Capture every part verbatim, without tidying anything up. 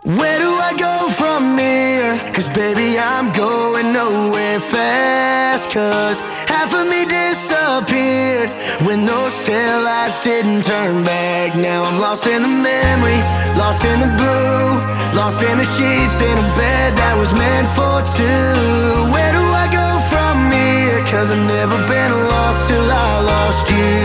Where do I go from here? Cause baby, I'm going nowhere fast. Cause half of me disappeared when those taillights didn't turn back. Now I'm lost in the memory, lost in the blue, lost in the sheets in a bed that was meant for two. Where do I go from here? Cause I've never been lost till I lost you.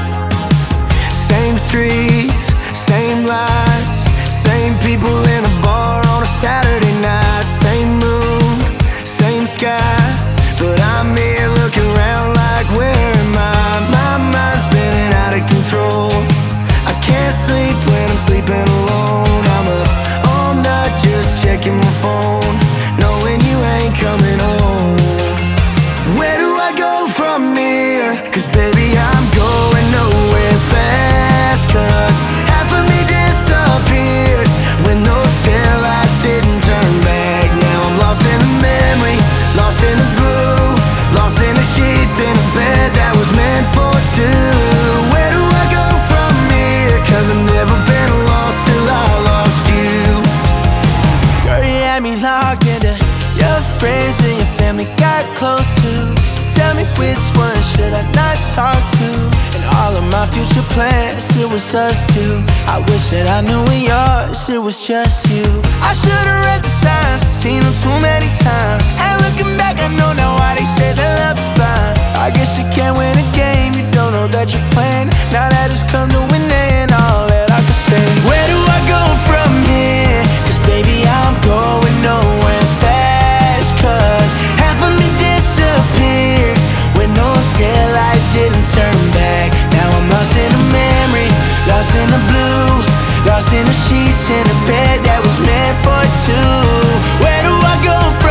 Same streets, same lights, same people in a bar on a Saturday night. Same moon, same sky, but I'm here looking around like where am I? My mind's spinning out of control. I can't sleep when I'm sleeping alone. I'm up all night just checking my phone, knowing you ain't coming home. Where do I go from here? Cause baby, I'm going nowhere fast. Cause half of me disappeared when those taillights didn't turn back. Now I'm lost in the memory, lost in the blue, lost in the sheets in a bed that was meant for two. Where do I go from here? Cause I've never been lost till I lost you. Girl, you had me locked into your friends and your family got close to. Tell me which one should I not talk to? And all of my future plans, it was us two. I wish that I knew in yours, it was just you. I should've read the signs, seen them too many times. And looking back, I know now why they say that love is blind. I guess you can't win a game, you don't know that you're playing. Now that it's come to an end, all that I can say, where do I go from here? Cause baby, I'm going nowhere fast. Cause half of me disappeared when those taillights didn't turn back. Now I'm lost in a memory, lost in the blue, lost in the sheets in a bed that was meant for two. Where do I go from